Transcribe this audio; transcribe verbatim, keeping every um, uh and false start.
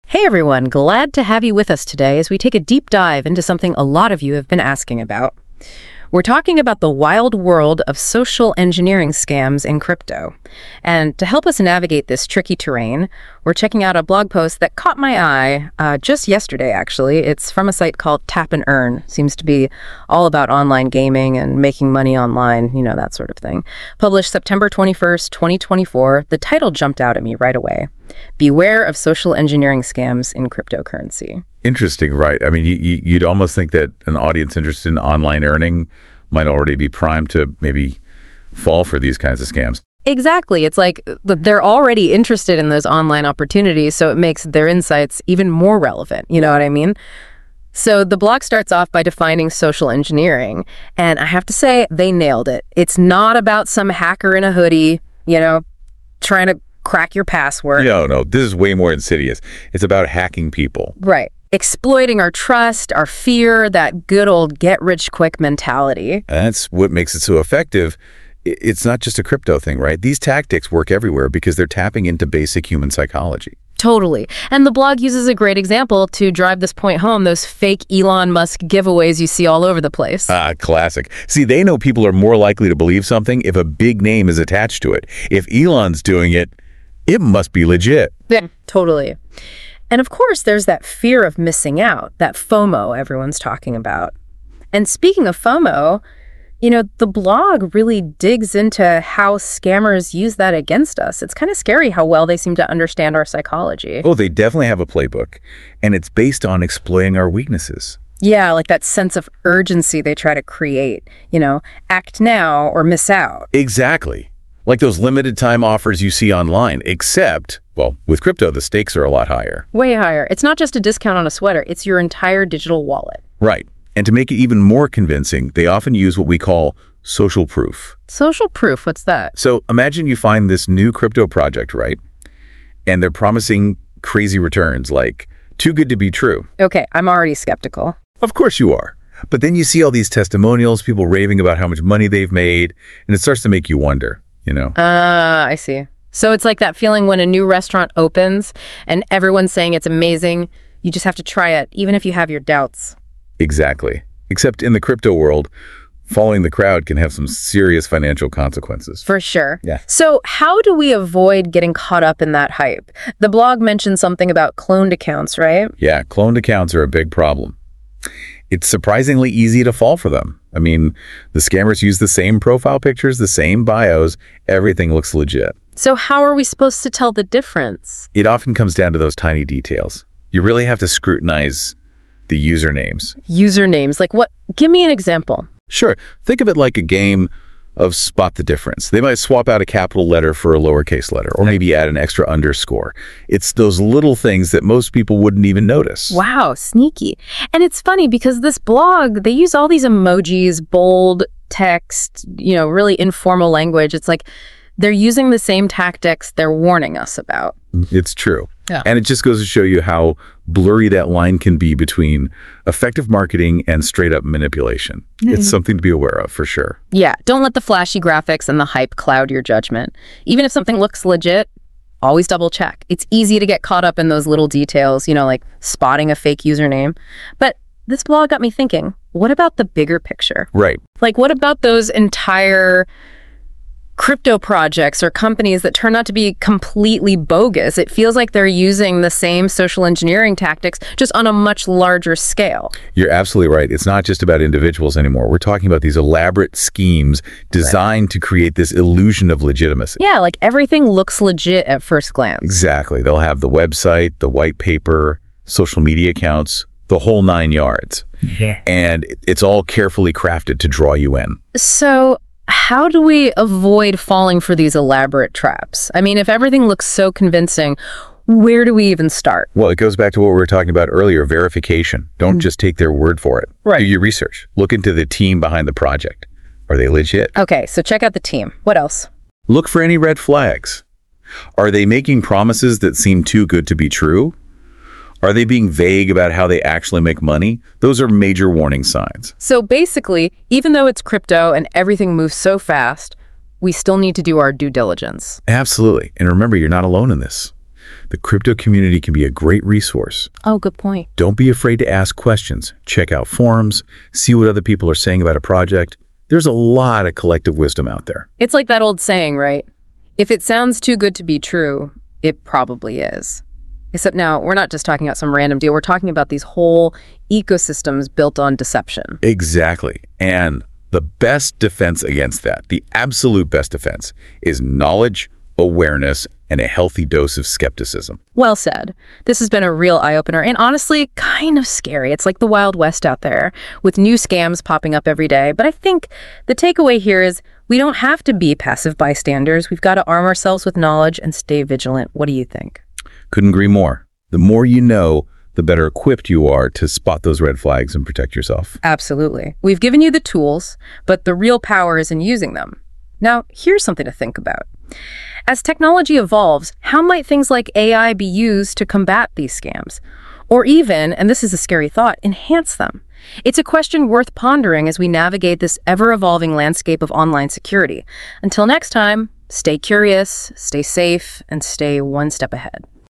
Hey everyone, glad to have you with us today as we take a deep dive into something a lot of you have been asking about. We're talking about the wild world of social engineering scams in crypto. And to help us navigate this tricky terrain, we're checking out a blog post that caught my eye uh, just yesterday, actually. It's from a site called Tap and Earn. Seems to be all about online gaming and making money online, you know, that sort of thing. Published September twenty-first, twenty twenty-four, the title jumped out at me right away. Beware of social engineering scams in cryptocurrency. Interesting, right? I mean, you, you- you'd almost think that an audience interested in online earning might already be primed to maybe fall for these kinds of scams. Exactly. It's like th- they're already interested in those online opportunities, so it makes their insights even more relevant. You know what I mean? So the blog starts off by defining social engineering, and I have to say, they nailed it. It's not about some hacker in a hoodie, you know, trying to crack your password. No, no, this is way more insidious. It's about hacking people. Right. Exploiting our trust, our fear, that good old get-rich-quick mentality. That's what makes it so effective. I- It's not just a crypto thing, right? These tactics work everywhere because they're tapping into basic human psychology. Totally. And the blog uses a great example to drive this point home, those fake Elon Musk giveaways you see all over the place. Ah, classic. See, they know people are more likely to believe something if a big name is attached to it. If Elon's doing it, it must be legit. Yeah, totally. And of course, there's that fear of missing out, that FOMO everyone's talking about. And speaking of FOMO, you know, the blog really digs into how scammers use that against us. It's kind of scary how well they seem to understand our psychology. Oh, they definitely have a playbook, and it's based on exploiting our weaknesses. Yeah, like that sense of urgency they try to create, you know, act now or miss out. Exactly. Like those limited time offers you see online, except, well, with crypto, the stakes are a lot higher. Way higher. It's not just a discount on a sweater, it's your entire digital wallet. Right. And to make it even more convincing, they often use what we call social proof. Social proof, what's that? So imagine you find this new crypto project, right? And they're promising crazy returns, like too good to be true. Okay, I'm already skeptical. Of course you are. But then you see all these testimonials, people raving about how much money they've made, and it starts to make you wonder, you know? Ah, I see. So it's like that feeling when a new restaurant opens and everyone's saying it's amazing. You just have to try it, even if you have your doubts. Exactly. Except in the crypto world, following the crowd can have some serious financial consequences. For sure. Yeah. So how do we avoid getting caught up in that hype? The blog mentioned something about cloned accounts, right? Yeah, cloned accounts are a big problem. It's surprisingly easy to fall for them. I mean, the scammers use the same profile pictures, the same bios, everything looks legit. So how are we supposed to tell the difference? It often comes down to those tiny details. You really have to scrutinize the usernames. Usernames, like what? Give me an example. Sure, think of it like a game of spot the difference. They might swap out a capital letter for a lowercase letter, or maybe add an extra underscore. It's those little things that most people wouldn't even notice. Wow, sneaky. And it's funny because this blog, they use all these emojis, bold text, you know, really informal language. It's like they're using the same tactics they're warning us about. It's true. Yeah. And it just goes to show you how blurry that line can be between effective marketing and straight up manipulation. It's something to be aware of for sure. Yeah, don't let the flashy graphics and the hype cloud your judgment. Even if something looks legit, always double check. It's easy to get caught up in those little details, you know, like spotting a fake username. But this blog got me thinking, what about the bigger picture? Right. Like, what about those entire crypto projects or companies that turn out to be completely bogus? It feels like they're using the same social engineering tactics, just on a much larger scale. You're absolutely right. It's not just about individuals anymore. We're talking about these elaborate schemes designed to create this illusion of legitimacy. Yeah, like everything looks legit at first glance. Exactly. They'll have the website, the white paper, social media accounts, the whole nine yards. Yeah. And it- it's all carefully crafted to draw you in. So how do we avoid falling for these elaborate traps? I mean, if everything looks so convincing, where do we even start? Well, it goes back to what we were talking about earlier, verification. Don't just take their word for it. Right. Do your research. Look into the team behind the project. Are they legit? Okay, so check out the team. What else? Look for any red flags. Are they making promises that seem too good to be true? Are they being vague about how they actually make money? Those are major warning signs. So basically, even though it's crypto and everything moves so fast, we still need to do our due diligence. Absolutely. And remember, you're not alone in this. The crypto community can be a great resource. Oh, good point. Don't be afraid to ask questions. Check out forums, see what other people are saying about a project. There's a lot of collective wisdom out there. It's like that old saying, right? If it sounds too good to be true, it probably is. Except now, we're not just talking about some random deal. We're talking about these whole ecosystems built on deception. Exactly. And the best defense against that, the absolute best defense, is knowledge, awareness, and a healthy dose of skepticism. Well said. This has been a real eye-opener and honestly kind of scary. It's like the Wild West out there with new scams popping up every day. But I think the takeaway here is we don't have to be passive bystanders. We've got to arm ourselves with knowledge and stay vigilant. What do you think? Couldn't agree more. The more you know, the better equipped you are to spot those red flags and protect yourself. Absolutely. We've given you the tools, but the real power is in using them. Now, here's something to think about. As technology evolves, how might things like A I be used to combat these scams? Or even, and this is a scary thought, enhance them? It's a question worth pondering as we navigate this ever-evolving landscape of online security. Until next time, stay curious, stay safe, and stay one step ahead.